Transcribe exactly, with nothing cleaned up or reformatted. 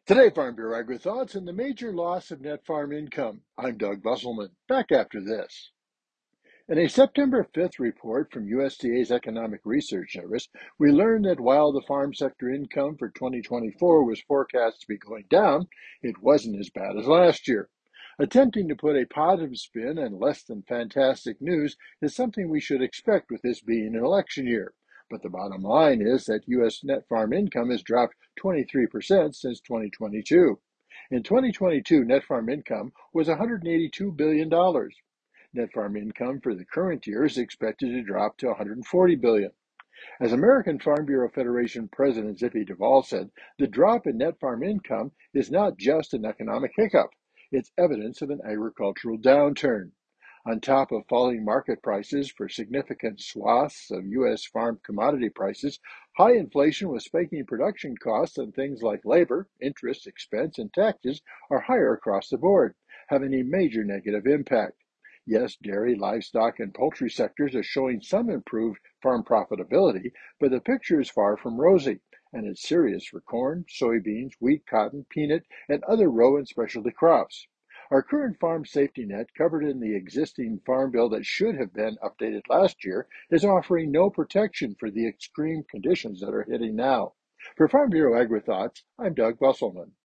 Today, Farm Bureau Agri Thoughts and the major loss of net farm income. I'm Doug Busselman. Back after this. In a September fifth report from U S D A's Economic Research Service, we learned that while the farm sector income for twenty twenty-four was forecast to be going down, it wasn't as bad as last year. Attempting to put a positive spin on less than fantastic news is something we should expect with this being an election year. But the bottom line is that U S net farm income has dropped twenty-three percent since twenty twenty-two. In twenty twenty-two, net farm income was one hundred eighty-two billion dollars. Net farm income for the current year is expected to drop to one hundred forty billion dollars. As American Farm Bureau Federation President Zippy Duvall said, the drop in net farm income is not just an economic hiccup, it's evidence of an agricultural downturn. On top of falling market prices for significant swaths of U S farm commodity prices, high inflation with spiking production costs on things like labor, interest, expense, and taxes are higher across the board, having a major negative impact. Yes, dairy, livestock, and poultry sectors are showing some improved farm profitability, but the picture is far from rosy, and it's serious for corn, soybeans, wheat, cotton, peanut, and other row and specialty crops. Our current farm safety net, covered in the existing farm bill that should have been updated last year, is offering no protection for the extreme conditions that are hitting now. For Farm Bureau Agri Thoughts, I'm Doug Busselman.